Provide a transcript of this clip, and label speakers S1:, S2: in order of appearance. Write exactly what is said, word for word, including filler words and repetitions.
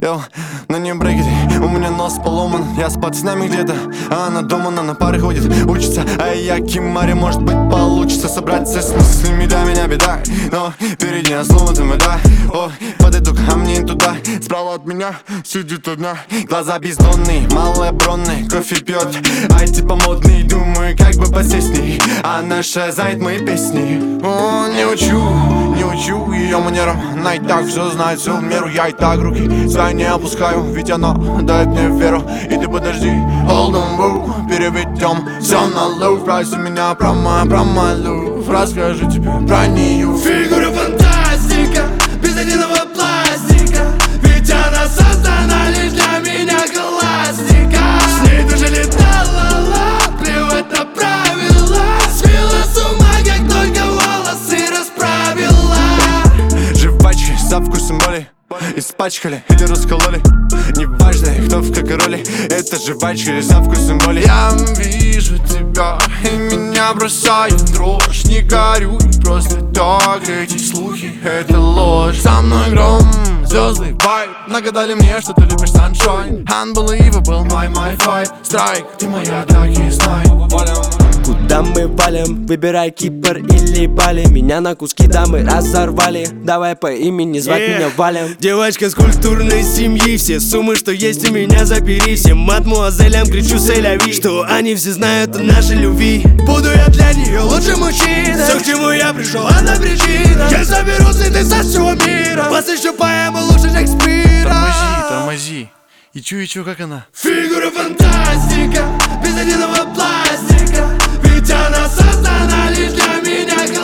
S1: Йоу, на ней брекеты, у меня нос поломан. Я с пацанами где-то, а она дома, она на пары ходит, учится. А я Кимари, может быть получится собраться с мыслями, да, меня беда. Но впереди нас сломанным, да. О, подойду ко мне туда, справа от меня сидит одна. Глаза бездонные, малая бронная, кофе пьет, ай типа модный. Думаю, как бы посесть с ней, она шазает мои песни. О, не учу, не учу ее манерам, она и так все знает, все в меру. Я и так руки свои не опускаю, ведь она дает мне веру. И ты подожди, hold on, woo, переведем все на low. Спроси меня про мою, про мою, расскажи тебе про нее.
S2: Фигура фантастика, без единого пластика, ведь она создана лишь для меня классика. С ней даже летала, плевать на правила, свела с ума, как только волосы расправила.
S1: Жвачки со вкусом боли испачкали или раскололи, неважно, кто в какой роли. Это жвачка или со вкусом боли. Я вижу тебя, и меня бросает дрожь. Не горюй, просто так, эти слухи, это ложь. Со мной гром, звезды, вайб, нагадали мне, что ты любишь sunshine. Unbelievable, my, my fight, strike, ты моя, так и знай.
S3: Куда мы валим? Выбирай Кипр или Бали. Меня на куски дамы разорвали. Давай по имени звать yeah. меня Валем.
S4: Девочка с культурной семьи, все суммы, что есть у меня забери. Всем мадмуазелям кричу сэляви, что они все знают о нашей любви. Буду я для нее лучшим мужчиной. Все, к чему я пришел, одна причина. Я соберу цветы со всего мира, посвящу поэму лучше Шекспира.
S1: Тормози, тормози. И чу, и чу, как она?
S2: Фигура фантастика, без единого пластика, ведь она создана лишь для меня.